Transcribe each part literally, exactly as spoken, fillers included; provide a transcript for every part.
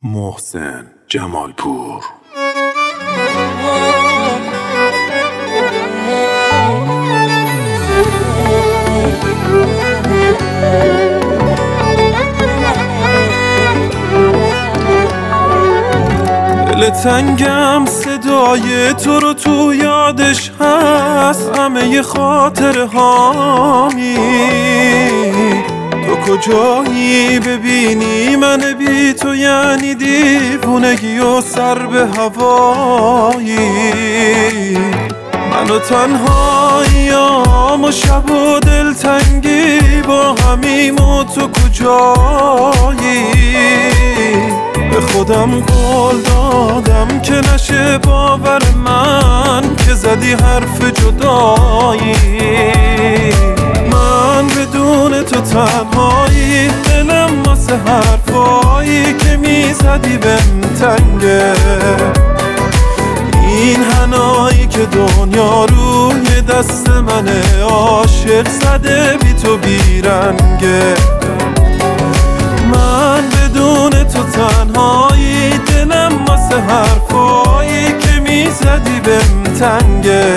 محسن جمالپور. دل تنگم صدای تو رو تو یادش هست، همه خاطره هامی. تو کجایی ببینی من بی تو یعنی دیوونگی و سر به هوایی. من و تنهاییام و شب و دلتنگی با همیم و تو کجایی. به خودم قول دادم که نشه باور من که زدی حرف جدایی. من بدون تو تنهایی، دلم واسه حرفایی که میزدی بهم تنگه. این حنایی که دنیا روی دست منه، عاشق زده بی تو بیرنگه. من بدون تو تنهایی، دلم واسه حرفایی که میزدی بهم تنگه.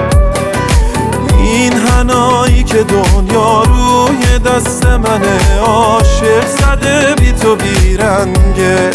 این حنایی که دنیا روی دست منه، عاشق زده بی تو بیرنگه.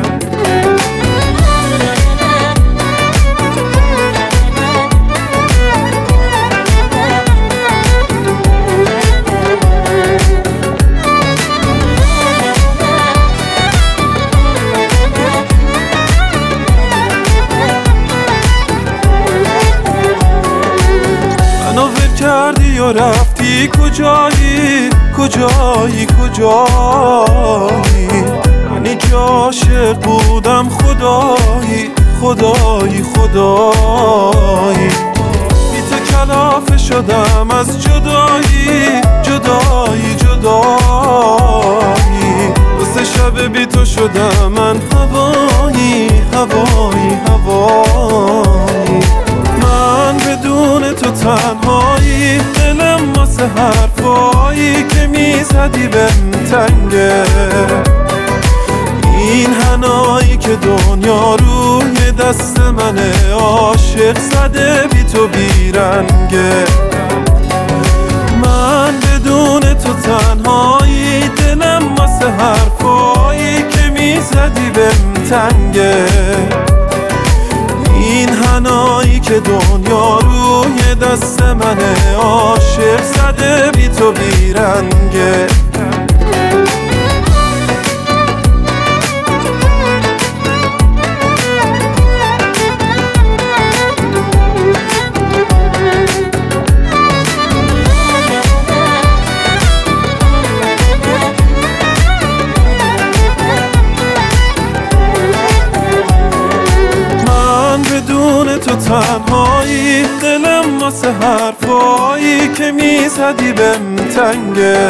کردی و رفتی کجایی کجایی کجایی. منی که عاشق بودم خدایی خدایی خدایی. بی تو کلافه شدم از جدایی جدایی جدایی. دو سه شب بی تو شدم من هوایی هوایی هوایی. من بدون تو تنهایی، دلم واسه حرفایی که میزدی بهم تنگه. این حنایی که دنیا روی دست منه، عاشق زده بی تو بیرنگه. من بدون تو تنهایی، دلم واسه حرفایی که میزدی بهم تنگه. این حنایی که دنیا روی دست منه، عاشق زده بی تو بیرنگه. تو تنهایی، دلم واسه حرفایی که میزدی بهم تنگه.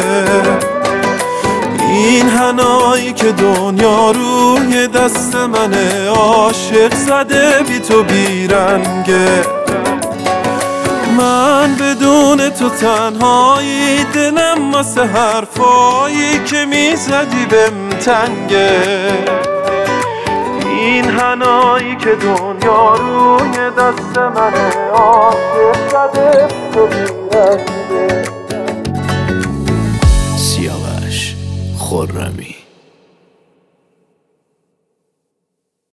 این حنایی که دنیا روی دست منه، عاشق زده بی تو بیرنگه. من بدون تو تنهایی، دلم واسه حرفایی که میزدی بهم تنگه. این حنایی که دنیا روی دست منه، عاشق زده تو بیرنگه. سیاوش خرمی.